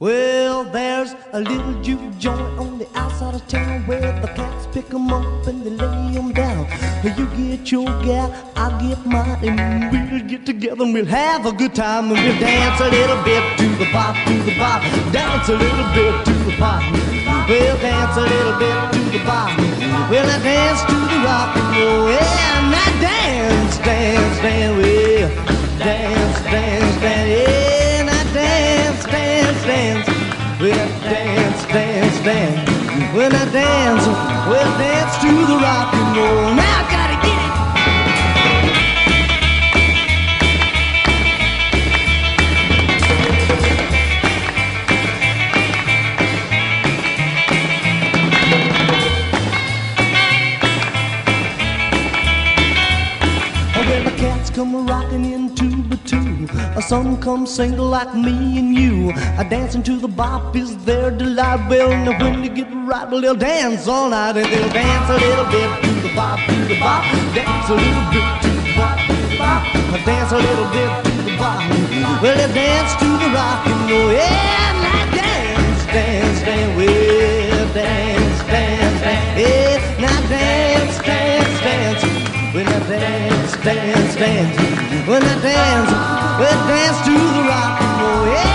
Well, there's a little juke joint on the outside of town where the cats pick 'em up and they lay 'em down. You get your gal, I'll get mine, and we'll get together and we'll have a good time and we'll dance a little bit to the bop, dance a little bit to the pop. We'll dance a little bit to the bop. Well, I dance to the rock and roll, yeah, and I dance, dance, dance, well, dance, dance, dance, yeah, and I dance, dance, dance. When I dance, dance, dance. When I dance, we'll dance to the rock and roll. Now I gotta get it. When the cats come rocking in two by two, some come single like me and you. Dancing to the bop is their delight. Well, now when they get right, well, they'll dance all night and they'll dance a little bit to the bop, dance a little bit to the bop, dance a little bit to the bop. Well, they dance to the rock and roll, yeah, and I dance, dance, dance, well, dance, dance, dance, yeah, now dance, dance, dance. When I dance, dance, dance. When I dance, we'll dance to the rock and roll, yeah.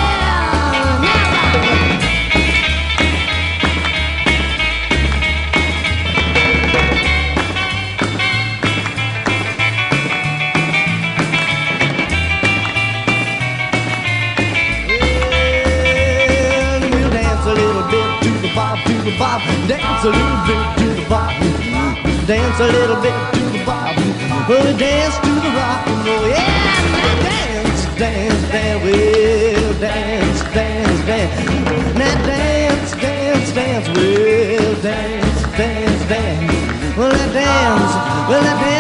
Well, we'll dance a little bit to the bop, dance a little bit to the bop, dance a little bit to the bop. We'll dance to the rock and roll, yeah. Now dance, dance, dance, we'll dance, dance, dance. Now dance, dance, dance, we'll dance, dance, dance. Well, I dance, well, I dance.